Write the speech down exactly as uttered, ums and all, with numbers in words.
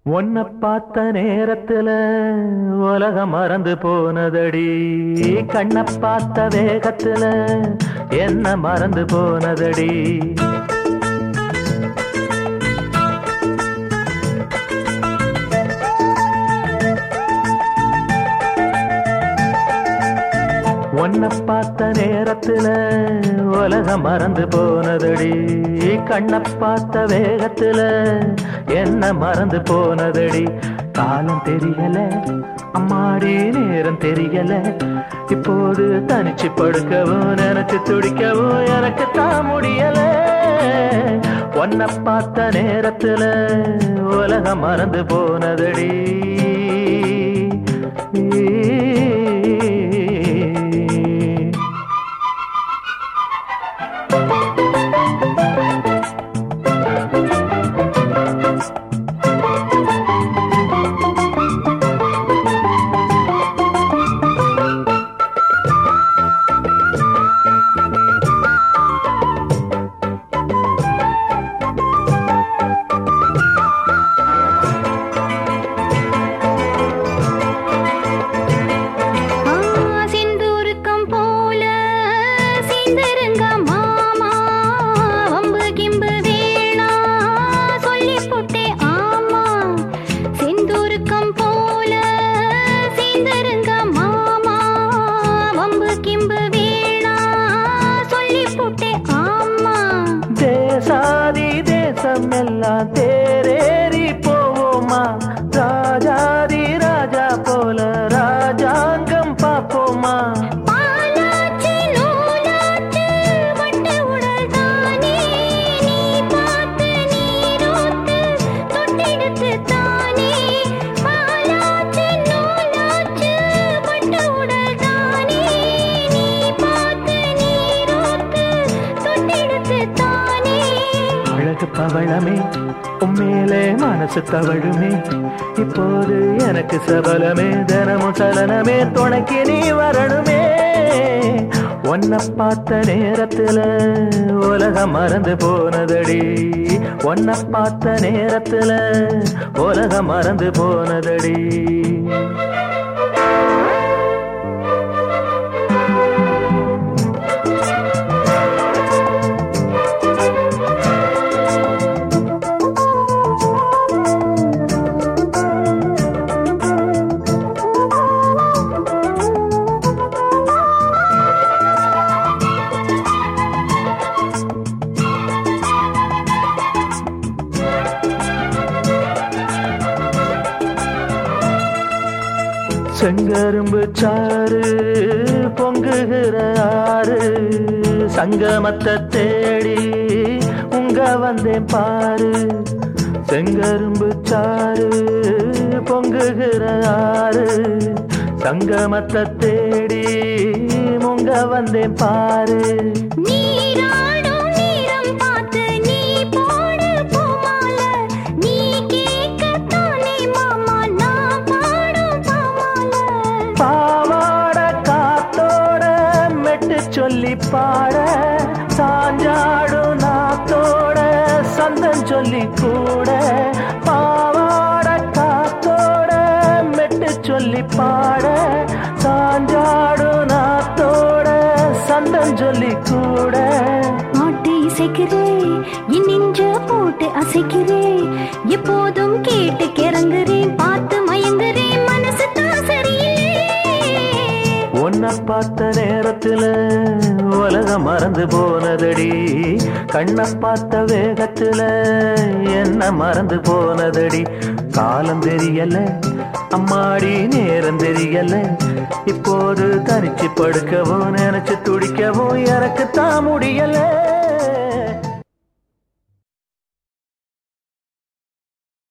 உன்னை பார்த்த நேரத்துல உலகம் மறந்து போனதடி, கண்ணை பார்த்த வேகத்துல என்ன மறந்து போனதடி. உன்னை பார்த்த நேரத்துல உலகம் மறந்து போனதடி, கண்ணை பார்த்த வேகத்துல என்ன மறந்து போனதடி. காலம் தெரியல அம்மாடி, நேரம் தெரியல, இப்போது தனிச்சு படுக்கவும் நினைச்சு துடிக்கவும் எனக்கு தான் முடியல. உன்னை பார்த்த நேரத்துல உலகம் மறந்து போனதடி. சாதி தேசம் எல்லாம் தேரேறி போவோமா, ராஜாதி ராஜா போல ராஜாங்கம் பார்ப்போமா. பவளமே உம்மேலே மனசு தவழுமே, இப்போது எனக்கு சபலமே, தினமும் சலனமே, துணைக்கு நீ வரணுமே. உன்னை பார்த்த நேரத்துல உலகம் மறந்து போனதடி, உன்னை பார்த்த நேரத்துல உலகம் மறந்து போனதடி. செங்கரும்பு சாறு பொங்குகிற ஆறு, சங்கமத்தை தேடி உங்க வந்தேன் பாரு. செங்கரும்பு சாறு பொங்குகிற ஆறு, சங்கமத்தை தேடி உங்க வந்தேன் பாரு. சொல்லி பாட சாஞ்சாடு நாத்தோட சந்தம் சொல்லி கூட, பாவாட காத்தோட மெட்டு சொல்லி பாட சாஞ்சாடு நாத்தோட சந்தம் சொல்லி கூட. பாட்டு இசைக்கிறே என் நெஞ்ச போட்டு அசைக்கிறே, எப்போதும் கேட்டு கிறங்குறேன், பார்த்து மயங்குறேன், மனசு தான் சரியில்லை. உன்னை பார்த்த நேரத்துல உலகம் மறந்து போனதடி, கண்ணை பார்த்த வேகத்துல என்ன மறந்து போனதடி. காலம் தெரியல அம்மாடி, நேரம் தெரியல, இப்போது தனிச்சு படுக்கவும் நினைச்சு துடிக்கவும் எனக்கு தான் முடியல.